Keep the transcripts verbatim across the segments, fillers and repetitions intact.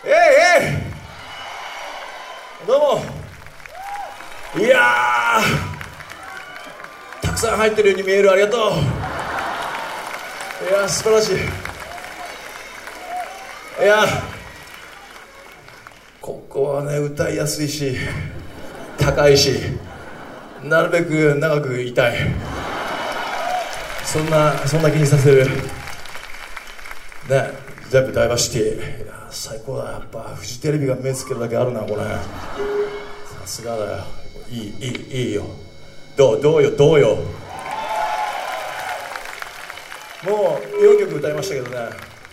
えいえい、どうも。いやー、たくさん入ってるように見える。ありがとう。いやー、素晴らしい。いやー、ここはね、歌いやすいし高いし、なるべく長くいたい。そんなそんな気にさせるね。全部ダイバーシティ。いや最高だ。やっぱフジテレビが目つけるだけあるな、これ。さすがだよ。いいいいいいよ。どうどうよどうよ。もうよんきょく歌いましたけどね、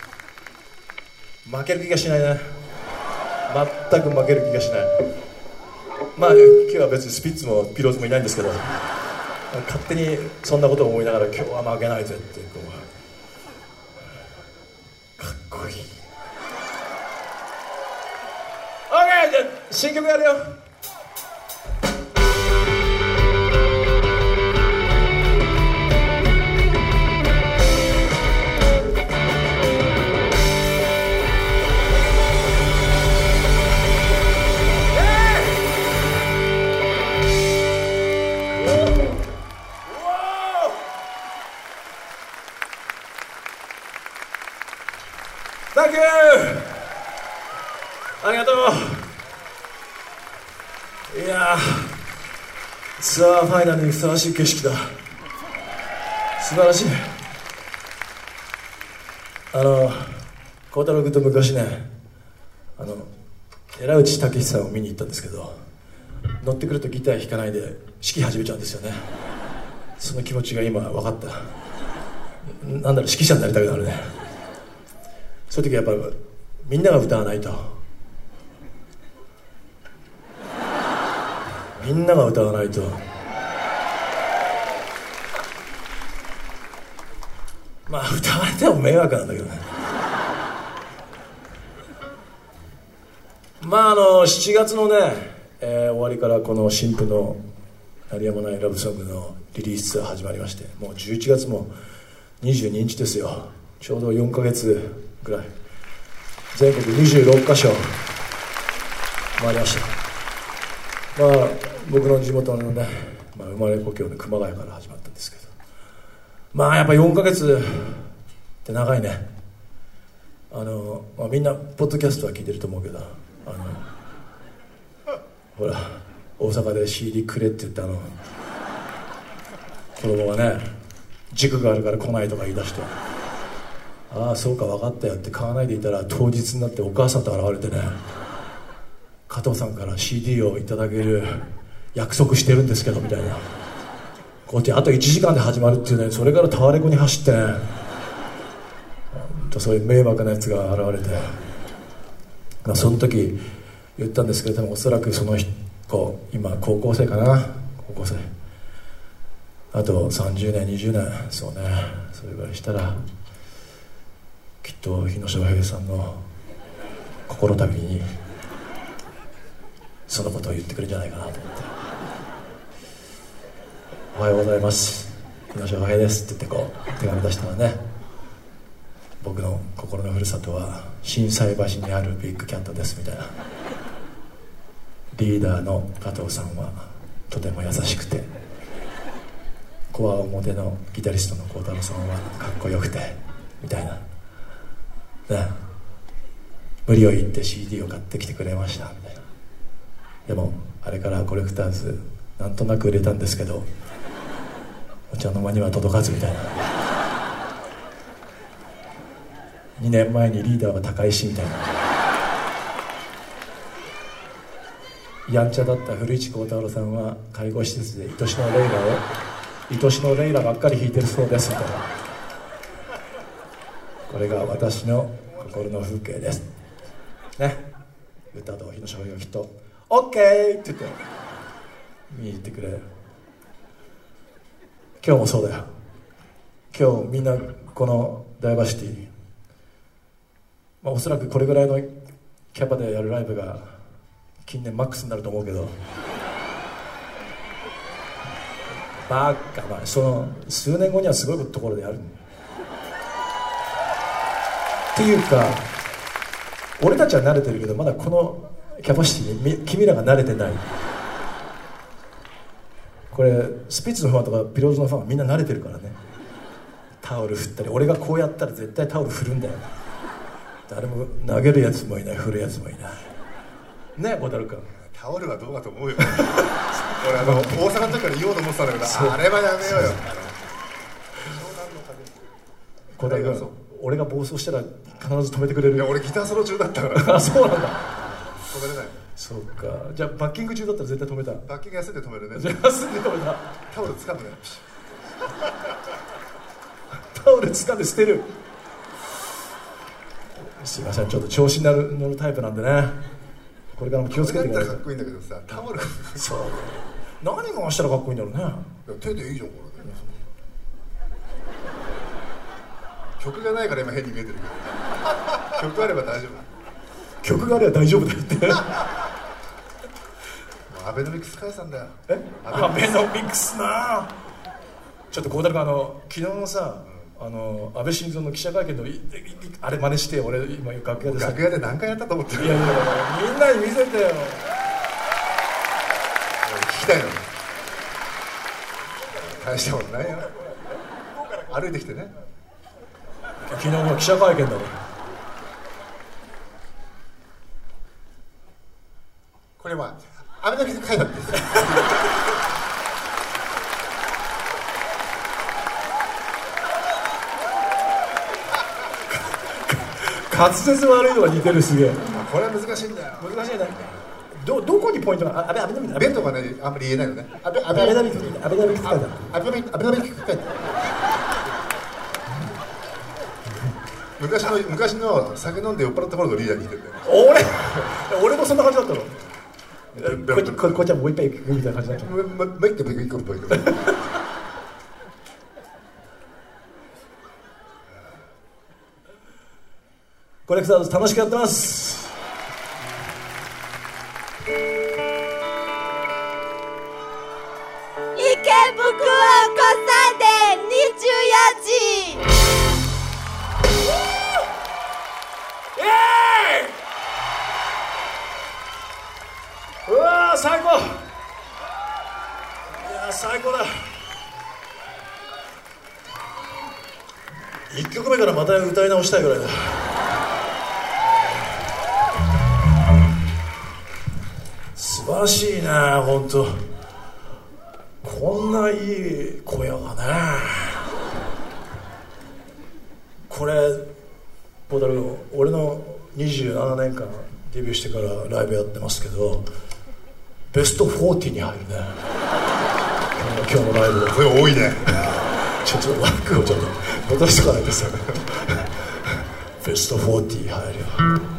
負ける気がしないね。全く負ける気がしない。まあ今日は別にスピッツもピローズもいないんですけど、勝手にそんなことを思いながら今日は負けないぜってこう、かっこいい。 OK、 じゃあ新曲やるよ。サンキュー、ありがとう。いやー、ツアーファイナルにふさわしい景色だ。素晴らしい。あの孝太郎君と昔ね、あの寺内武さんを見に行ったんですけど、乗ってくるとギター弾かないで指揮始めちゃうんですよね。その気持ちが今分かった。なんだろう、指揮者になりたくなるね。そういう時はやっぱみんなが歌わないと、みんなが歌わないと。まあ歌われても迷惑なんだけどね。まああのしちがつのね、えー、終わりからこの新婦の鳴りやまないラブソングのリリースツアー始まりまして、もうじゅういちがつもにじゅうににちですよ。ちょうどよんかげつぐらい全国にじゅうろっかしょ回りました。まあ僕の地元のね、まあ、生まれ故郷の熊谷から始まったんですけど、まあやっぱよんかげつって長いね。あの、まあ、みんなポッドキャストは聞いてると思うけど、あのほら大阪で シーディー くれって言ったあの子供がね、塾があるから来ないとか言い出して、ああそうか分かったよって買わないでいたら、当日になってお母さんと現れてね、加藤さんから シーディー をいただける約束してるんですけどみたいな、こうやってあといちじかんで始まるっていうね、それからタワレコに走ってね、そういう迷惑なやつが現れて、まあ、その時言ったんですけれども、おそらくその子今高校生かな、高校生あとさんじゅうねんにじゅうねん、そうね、それぐらいしたらきっと日野翔平さんの心旅にそのことを言ってくれるんじゃないかなと思って、おはようございます日野翔平ですって言ってこう手紙出したらね、僕の心のふるさとは心斎橋にあるビッグキャットですみたいな。リーダーの加藤さんはとても優しくて、コア表のギタリストの孝太郎さんはかっこよくてみたいなね、無理を言って シーディー を買ってきてくれましたみたいな。でもあれからコレクターズなんとなく売れたんですけど、お茶の間には届かずみたいな。にねんまえにリーダーは高石みたいな。やんちゃだった古市幸太郎さんは介護施設で愛しのレイラを愛しのレイラばっかり弾いてるそうですみたいな。これが私の心の風景ですね。歌と日野翔平がきっと OK って言って見に行ってくれる。今日もそうだよ。今日みんなこのダイバーシティ、まあ、おそらくこれぐらいのキャパでやるライブが近年マックスになると思うけど、バカ、まあ、その数年後にはすごいところでやるっていうか、 俺たちは慣れてるけどまだこのキャパシティに君らが慣れてない。これスピッツのファンとかピローズのファンはみんな慣れてるからね。タオル振ったり、俺がこうやったら絶対タオル振るんだよ。誰も投げるやつもいない、振るやつもいないね。小樽君、 タオルはどうかと思うよ俺あの大阪の時から言おうと思ってたんだけど、あれはやめようよ。 小樽君、俺が暴走したら必ず止めてくれる。 いや俺ギターソロ中だったからあ、そうなんだ。 止めれない。 そうか。じゃあバッキング中だったら絶対止めた。 バッキング休んで止めるね。 じゃあ休んで止めた。 タオル掴むねタオル掴んで捨てる。すいません、ちょっと調子になる乗るタイプなんでね、これからも気をつけてください。 かっこいいんだけどさ、タオルそう、何回したらかっこいいんだろうね。 いや手でいいじゃんこれね。曲がないから今変に見えてるけど曲あれば大丈夫。 曲があれば大丈夫だよってアベノミクス解散だよ。 えアベノミクスな。ちょっと孝太郎君、あの昨日のさ、あの安倍晋三の記者会見のいいあれ真似して、俺今楽屋でさ、 楽屋で何回やったと思ってる。 いやいやいや、みんなに見せてよ。 聞きたいのに大したことないよ。歩いてきてね。 昨日の記者会見だろ。 これはアベノミクス解散です滑舌悪いのが似てる。すげえ。 これは難しいんだよ。 難しいね。どどこにポイントが？あ、アベノミクス。 ベントがね、あんまり言えないのね。アベアベノミクス。アベノミクス。 アベノミクス。アベノミクス。昔の昔の酒飲んで酔っ払った頃のリーダーに似てるんだよ。 俺俺もそんな感じだったの。こっちここっちはもう一杯行くみたいな感じになっちゃう。 もう一回行く行く。 コレクターズ楽しくやってます。 池袋交差点にじゅうよじ。 うわー最高。いやー最高だ。いっきょくめからまた歌い直したいぐらいだ。素晴らしいな、本当。こんないい小屋がね。これポータル、俺のにじゅうななねんかんデビューしてからライブやってますけど、ベストよんじゅうに入るね。今日のライブこれ多いね。 ちょっと枠をちょっと戻しとかないとさベストよんじゅう入るよ。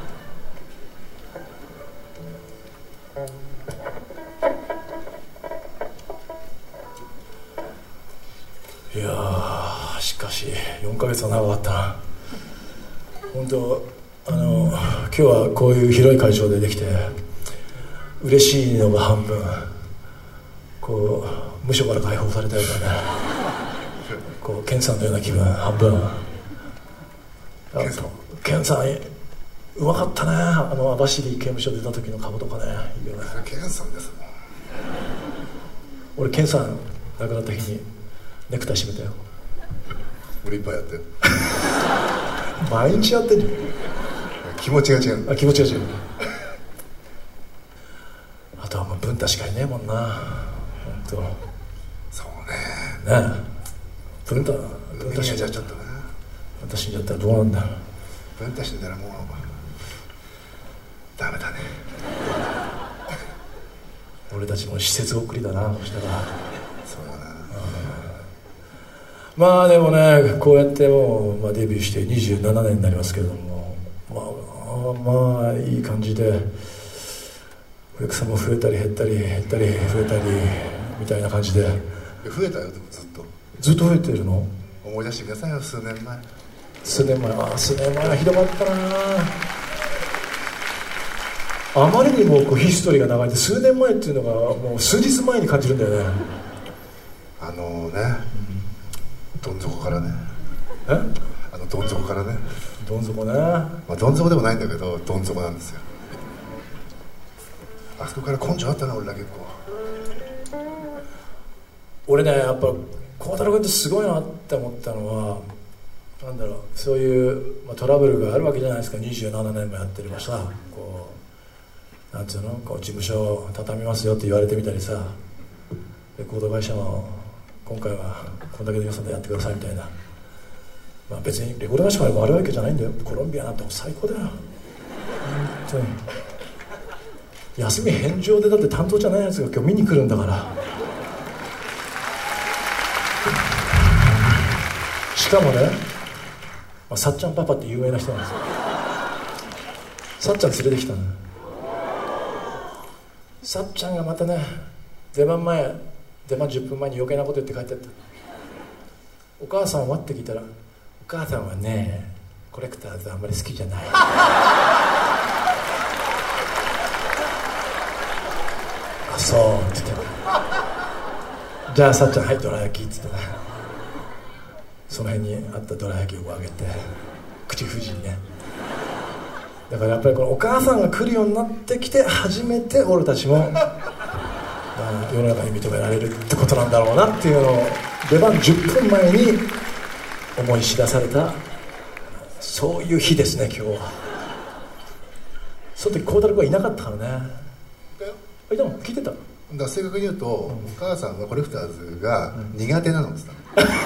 いやー、しかしよんかげつは長かったな。本当、あの今日はこういう広い会場でできて嬉しいのが半分、こう無所から解放されたようなね、こうケンさんのような気分半分。ケンさん、ケンさんうまかったね。あの網走刑務所出た時の顔とかね、いいよね。 ケンさんですもん。 俺ケンさん亡くなった日にネクタイ締めたよ。 俺いっぱいやってる。 毎日やってんじゃん。 気持ちが違う。 あ、気持ちが違う。あとはもう文太しかいねえもんな。本当。 そうね。 ねえ。文太、文太死んじゃっちゃったな。文太死んじゃったらどうなんだ。 文太死んだらもうダメだね。 俺たちも施設送りだな、そしたら。 そうだな。 まあでもね、こうやってもう、まあ、デビューしてにじゅうななねんになりますけれども、まあ、まあいい感じでお客さんも増えたり減ったり減ったり増えたりみたいな感じで。 増えたよ、でもずっとずっと増えてるの？ 思い出してくださいよ、数年前。 数年前、あ、数年前はひどかったな。あまりにもこうヒストリーが長いんで、数年前っていうのがもう数日前に感じるんだよね。 あのね、どん底からね。 え？ あのどん底からね。 どん底ね、 まあ、どん底でもないんだけどどん底なんですよ。あそこから根性あったな俺ら結構。 俺ねやっぱ孝太郎君ってすごいなって思ったのはなんだろうそういう、まあ、トラブルがあるわけじゃないですか。にじゅうななねんもやってればさこうなんていうのこう事務所を畳みますよって言われてみたりさレコード会社も今回はこんだけの予算でやってくださいみたいな、まあ、別にレコード会社が悪いわけじゃないんだよ。コロンビアなんて最高だよ本当に。休み返上でだって担当じゃないやつが今日見に来るんだからしかもね、まあ、さっちゃんパパって有名な人なんですよ。さっちゃん連れてきたの。さっちゃんがまたね出番前出番じゅっぷんまえに余計なこと言って帰ってった。お母さんはって聞いたらお母さんはねコレクターズあんまり好きじゃないあそうって言ってじゃあさっちゃんはいどら焼きって言ってねその辺にあったどら焼きをあげて口封じにね。だからやっぱりこのお母さんが来るようになってきて初めて俺たちも、まあ、世の中に認められるってことなんだろうなっていうのを出番じゅっぷんまえに思い知らされたそういう日ですね今日は。その時孝太郎君はいなかったからね。いたの聞いてた。 だから正確に言うと、うん、お母さんはコレクターズが苦手なのって言ったの、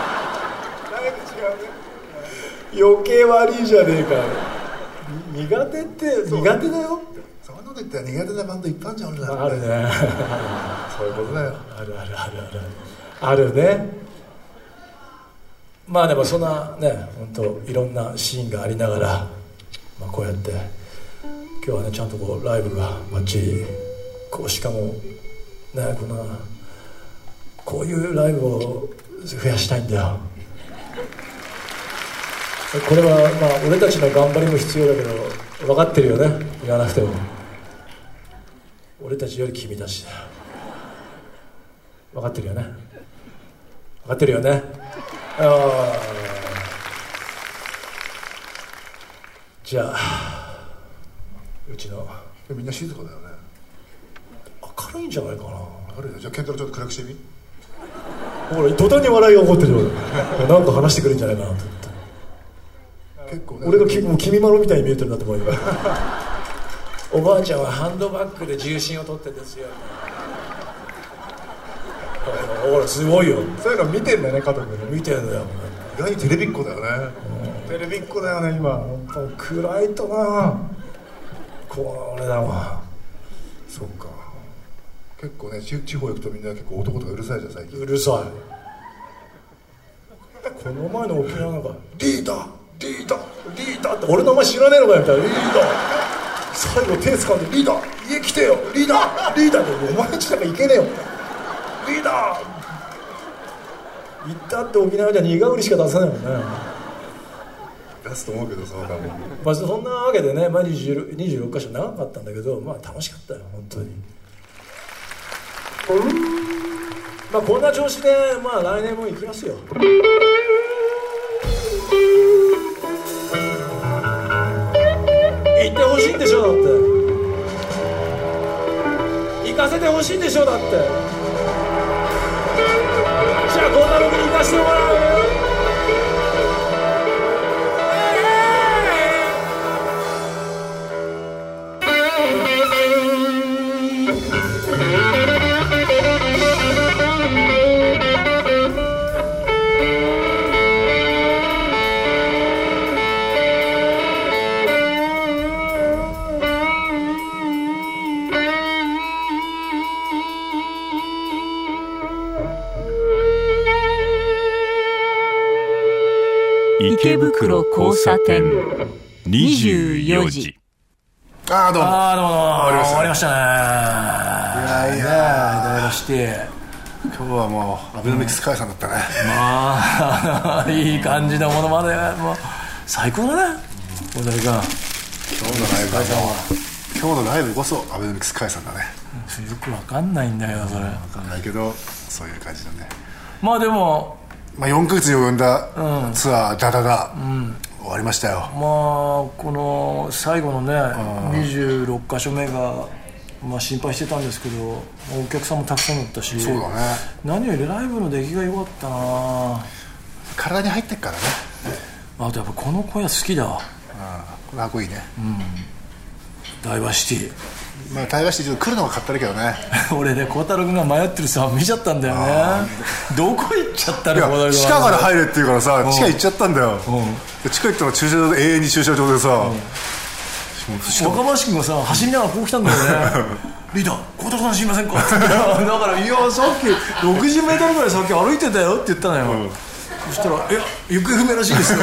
余計悪いじゃねえか。苦手って苦手だよ。 そんなこと言ったら苦手なバンドいっぱいあるじゃん俺ら、 あるねそういうことだよ。 あるあるあるあるあるね。まあでもそんなね本当いろんなシーンがありながら、まあ、こうやって今日はねちゃんとこうライブがバッチリこうしかもねこんなこういうライブを増やしたいんだよ。これはまあ俺たちの頑張りも必要だけど分かってるよね言わなくても。俺たちより君たちだよ。分かってるよね分かってるよね。あじゃあうちのみんな静かだよね。 明るいんじゃないかな。 明るいよ。じゃあケンタロウちょっと暗くしてみ。 ほら途端に笑いが起こってるよなんか話してくれるんじゃないかなと思って。 結構、ね、 俺がきもう君まろみたいに見えてるなって思うよおばあちゃんはハンドバッグで重心を取ってですよほらすごいよ。 そういうの見てんだよね加藤君。 見てんだよ。 意外にテレビっ子だよね、 うん、テレビっ子だよね今。暗いとなこれだわ。 そっか。結構ね地方行くとみんな結構男とかうるさいじゃん最近。 うるさい。この前の沖縄なんかリーダーリーダーリーダーって俺の名前知らねえのかよみたいな。リーダー最後手掴んでリーダー家来てよリーダーリーダーってお前んちなんか行けねえよリーダー行ったって沖縄じゃ苦売りしか出さないもんね。 出すと思うけどそうだもん、 まあ、そんなわけでね、まあ、にじゅうろっかしょ長かったんだけどまあ楽しかったよ本当に。まあこんな調子でまあ来年も行きますよ。行ってほしいんでしょだって。行かせてほしいんでしょだって。じゃあ孝太郎君に行かせてもらう。 池袋交差点にじゅうよじ。 ああどうも。 ああどうも終わりました。 終わりましたね。 いやいやいろいろして今日はもうアベノミクス解散だったね。 まあいい感じのものまでもう最高だね。小田君今日のライブは今日のライブこそアベノミクス解散だね。 よくわかんないんだけどそれ。わかんないけどそういう感じだね。 まあでもまあ、よんかげつに及んだツアー、うん、ダダダ、うん、終終わりましたよ。 まあこの最後のねにじゅうろっかしょめが、まあ、心配してたんですけどお客さんもたくさんだったし、 そうだね、 何よりライブの出来が良かったな。 体に入ってっからね。 あとやっぱこの声好きだわ。 これかっこいいね、うん、 ダイバーシティ、 まあダイバーシティちょっと来るのがかったるけどね俺ね孝太郎君が迷ってるさ見ちゃったんだよね。どこ行っちゃったの。 いや地下から入れって言うからさ、地下行っちゃったんだよ。で地下行ったら駐車場で永遠に駐車場でさ、 若林君がさ走りながらこう来たんだよねリーダー孝太郎さん知りませんかってだからいやさっきろくじゅうメートルぐらいさっき歩いてたよって言ったのよ、うん、そしたら「いや行方不明らしいですよ」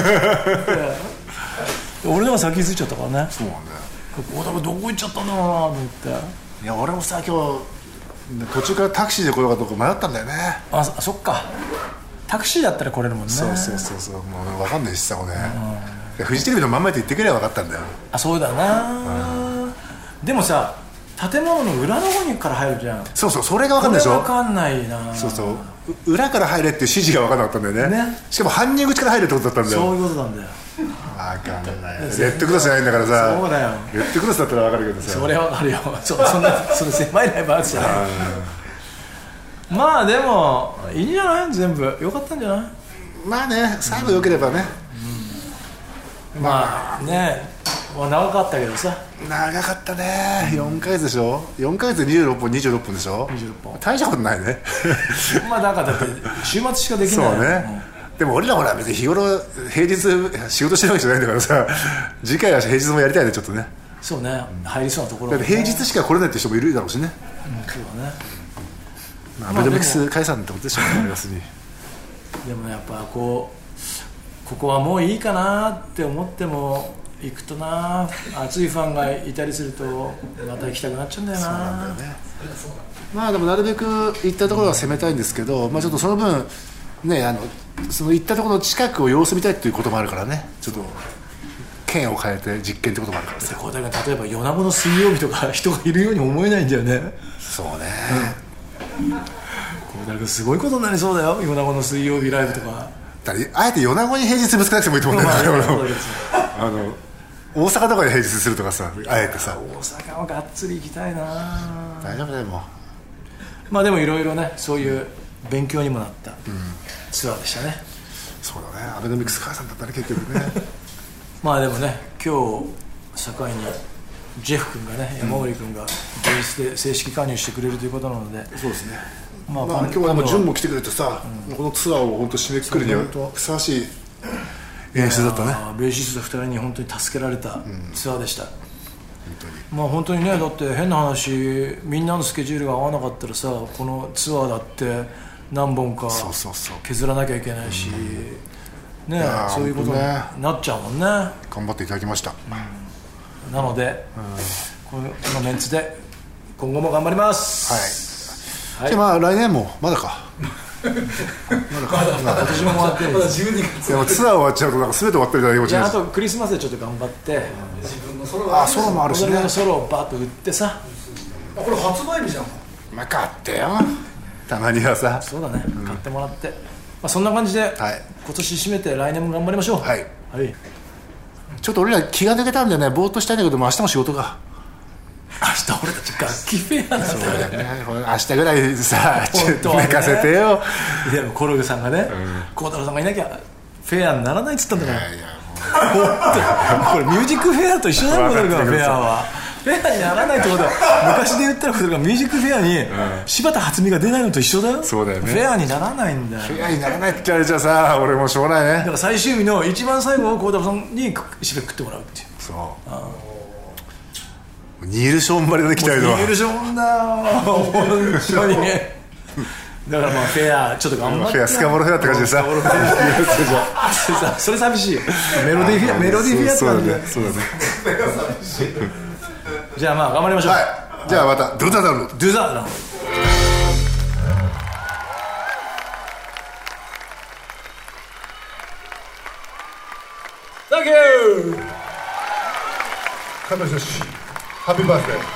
俺のが先に着いちゃったからね。 そうなんだよ。 孝太郎どこ行っちゃったんだろうなと思って。 いや俺もさ今日途中からタクシーで来ようかどうか迷ったんだよね。 あ そ, そっかタクシーだったら来れるもんね。 そうそうそうそう、もう分かんないしさこれ、うん、フジテレビのまんまで言ってくれば分かったんだよ。 あそうだな、うん、でもさ建物の裏の方にから入るじゃん。 そうそうそれが分かんないでしょ。 これ分かんないな。そうそう裏から入れっていう指示が分からなかったんだよ ね, ねしかも搬入口から入れってことだったんだよ。 そういうことなんだよ。 分かんないレッドクロスじゃないんだからさ。 そうだよ。 レッドクロスだったら分かるけどさ。それは分かるよそ, そんなその狭いライブあるじゃないまあでもいいんじゃない。全部良かったんじゃない。 まあね最後良ければね、 うんうん、まあねまあ長かったけどさ。 長かったね、よんかげつでしょ。よんかげつでにじゅうろっぽんにじゅうろっぷんでしょ。にじゅうろっぽん大したことないねまあなんかだって週末しかできない。 そうね、うん、でも俺らほら別に日頃平日仕事してるわけじゃないんだからさ次回は平日もやりたいねちょっとね。 そうね、うん、入りそうなところ、 ね、だって平日しか来れないって人もいるだろうしね、 うん、そうだね、 まあ、アベノミクス解散ってことでしょうね要するに。 でもやっぱこうここはもういいかなって思っても行くとな熱いファンがいたりするとまた行きたくなっちゃうんだよな。そうなんだよね。 まあでもなるべく行ったところは攻めたいんですけど、まあ、ちょっとその分ねあのその行ったところの近くを様子見たいっていうこともあるからね。ちょっと県を変えて実験ってこともあるからさ。 これ例えば米子の水曜日とか人がいるように思えないんだよね。 そうね、 うん、これだけすごいことになりそうだよ米子の水曜日ライブとか。 だあえて米子に平日ぶつかなくてもいいと思うんだよねあの大阪とかで平日するとかさあえてさ。 大阪はがっつり行きたいな。 大丈夫だよもう。 まあでもいろいろねそういう勉強にもなったツアーでしたね、 うん、そうだね。アベノミクス解散だったね結局ねまあでもね今日境にジェフ君がね、うん、山森君がベースで正式加入してくれるということなので。 そうですね。まあ、まあ、今日はジュンも来てくれてさ、うん、このツアーを本当締めくくるにはふさわしい演出だったね。 ベーシストふたりに本当に助けられたツアーでした、うん、本当に。まあ本当にねだって変な話みんなのスケジュールが合わなかったらさこのツアーだって何本か削らなきゃいけないし、うん、ねそういうことになっちゃうもんね。 頑張っていただきました、 うん、なので、うん、このメンツで今後も頑張ります。 はい、はい、じゃあまあ来年もまだかまだか今年も終わってるんです。 でもツアー終わっちゃうとなんか全て終わってるじゃないか。 じゃああとクリスマスでちょっと頑張って自分のソロあソロもあるしね。 のソロをバッと売ってさ。 あこれ発売日じゃん。 まあ買ってよたまにはさ。 そうだね、うん、買ってもらって、まあ、そんな感じで、はい、今年締めて来年も頑張りましょう。はい、はい、 ちょっと俺ら気が抜けたんでねぼーっとしたいんだけども明日も仕事が。 明日俺たち楽器フェアなんだよね。そうだね明日ぐらいさちょっと寝かせてよ。 でもコログさんがね孝太郎さんがいなきゃフェアにならないっつったんだから。いやいやこれミュージックフェアと一緒なのかフェアは。フェアにならないってことは昔で言ったらことがミュージックフェアに柴田初美が出ないのと一緒だよ。 そうだよね。 フェアにならないんだよ。 フェアにならないって言われちゃさ俺もしょうがないね。 だから最終日の一番最後を孝太郎さんに締めくってもらうっていう。 そうニール・ショーンばりで来たりとニール・ショーンだ本当にね。だからまあフェアちょっと頑張ってフェアスカモロフェアって感じでさそれ寂しいメロディーフェアメロディーフェアって感じで。 そうだねじゃあまあ頑張りましょう。 はいじゃあまたドゥザダウンロードドゥザダウンロード。Thank you 加藤氏ハッピーバースデー。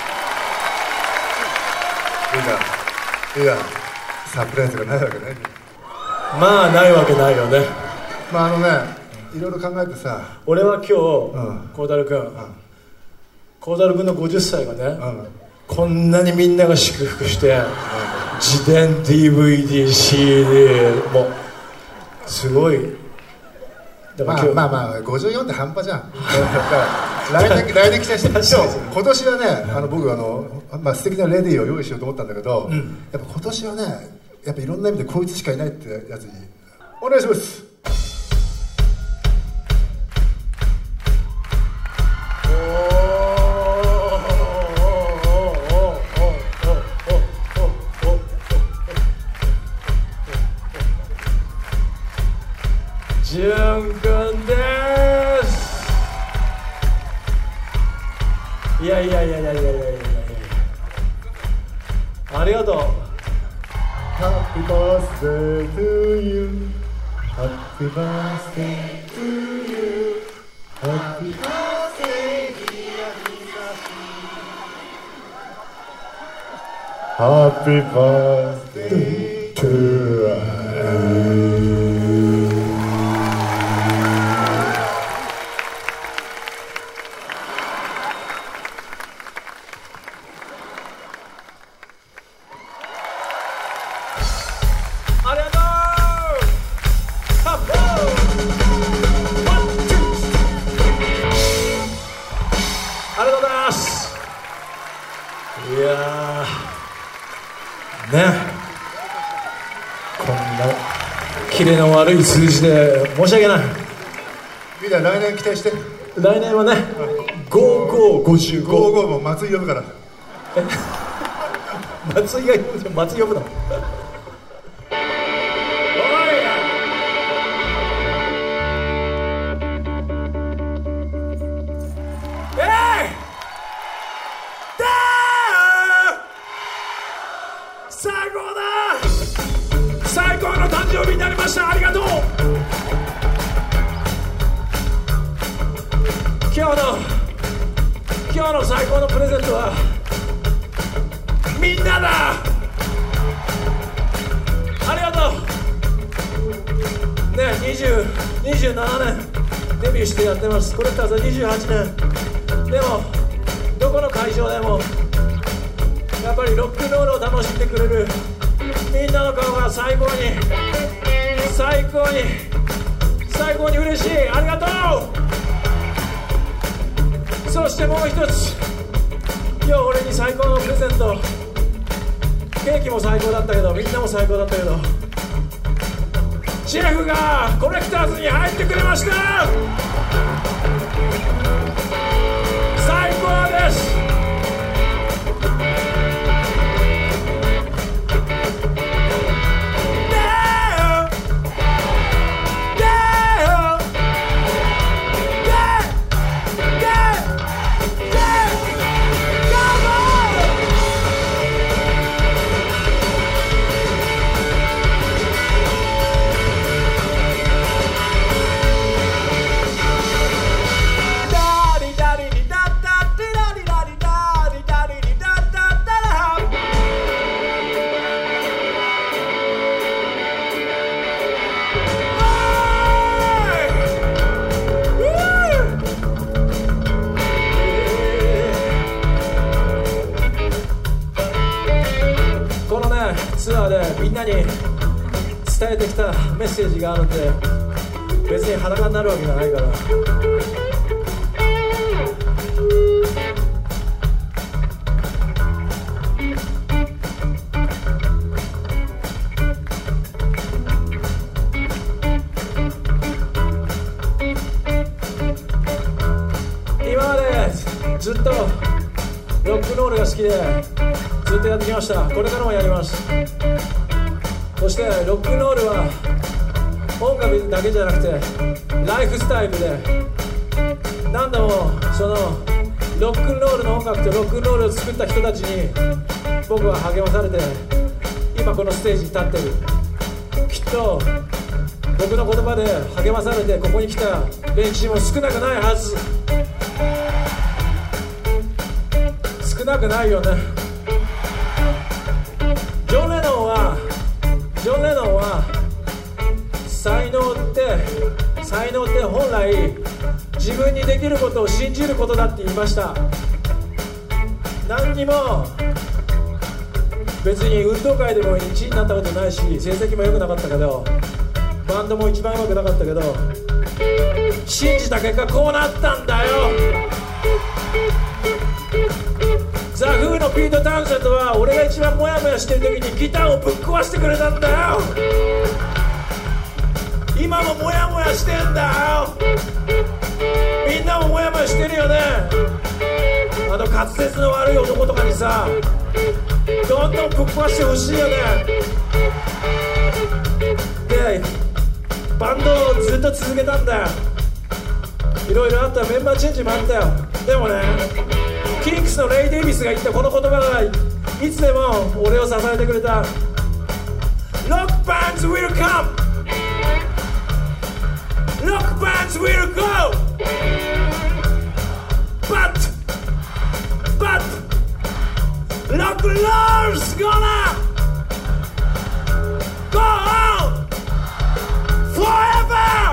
いいな、いいな、サプライズがないわけない。 まあないわけないよね。 まああのね、 いろいろ考えてさ、 俺は今日うん孝太郎君孝太郎君のごじゅっさいがね、 うん、 こんなにみんなが祝福して自伝 ディーブイディー シーディー もうすごいだから今日、 まあまあまあごじゅうよんって半端じゃん。だから来年来年期待して。でも今年はね、あの僕あのまあ素敵なレディーを用意しようと思ったんだけど、うん、やっぱ今年はね、やっぱいろんな意味でこいつしかいないってやつにお願いします。 じゅんくんです。いやいやいやいやいやいやいやいやありがとう。 Happy birthday to you Happy birthday to you Happy birthday dear Happy birthday to you。 キレの悪い数字で申し訳ない。 みんな来年期待して。 来年はね、ごじゅうご、ごじゅうご。 ごじゅうごも松井呼ぶから。 松井が松井呼ぶの。 誕生日になりました。ありがとう。今日の今日の最高のプレゼントはみんなだ。ありがとうね。にじゅう、にじゅうななねんデビューしてやってます。コレクターズはにじゅうはちねんでもどこの会場でもやっぱりロックンロールを楽しんでくれるみんなの顔が最高に最高に最高に嬉しい。ありがとう。そしてもう一つ、今日俺に最高のプレゼント、ケーキも最高だったけどみんなも最高だったけど、シェフがコレクターズに入ってくれました。最高です。ツアーでみんなに伝えてきたメッセージがあるんで、別に裸になるわけじゃないから。今までずっとロックンロールが好きでずっとやってきました。これからもやります。そしてロックンロールは音楽だけじゃなくてライフスタイルで、何度もそのロックンロールの音楽とロックンロールを作った人たちに僕は励まされて今このステージに立ってる。きっと僕の言葉で励まされてここに来た連中も少なくないはず。少なくないよね。ジョン・レノンはジョン・レノンは才能って才能って本来自分にできることを信じることだって言いました。何にも別に運動会でもいちいになったことないし、成績も良くなかったけど、バンドも一番上手くなかったけど、信じた結果こうなったんだよ。ザ・フーのピート・タウンセントは俺が一番モヤモヤしてる時にギターをぶっ壊してくれたんだよ。今もモヤモヤしてんだよ。みんなもモヤモヤしてるよね。あの滑舌の悪い男とかにさ、どんどんぶっ壊してほしいよね。でバンドをずっと続けたんだよ。いろいろあった、メンバーチェンジもあったよ。でもね、キンクスのレイ・デイビスが言ったこの言葉がいつでも俺を支えてくれた。 Rock bands will come, Rock bands will go, But But Rock and roll's gonna go on Forever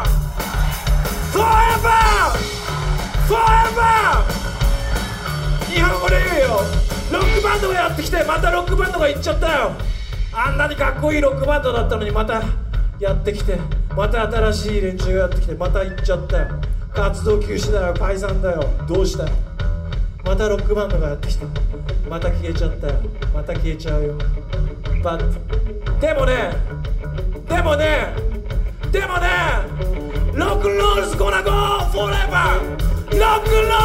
Forever Forever。 日本語で言うよ。ロックバンドがやってきて、またロックバンドが行っちゃったよ。あんなにかっこいいロックバンドだったのに、またやってきて、また新しい連中がやってきて、また行っちゃったよ。活動休止だよ、解散だよ、どうしたよ。またロックバンドがやってきて、また消えちゃったよ、また消えちゃうよ。バッでもねでもねでもねロックンロールズ gonna go forever。 ロックンロ